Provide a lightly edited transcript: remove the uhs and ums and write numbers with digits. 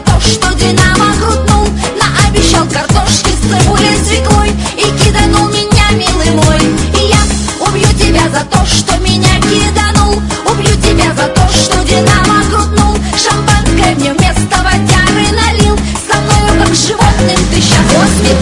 то, что Динамо крутнул. Наобещал картошки с цибулей, свеклой и киданул меня, милый мой. И я убью тебя за то, что меня киданул. Убью тебя за то, что Динамо крутнул. Шампанское мне вместо водяры налил. Со мною как с животным ты сейчас воспитал.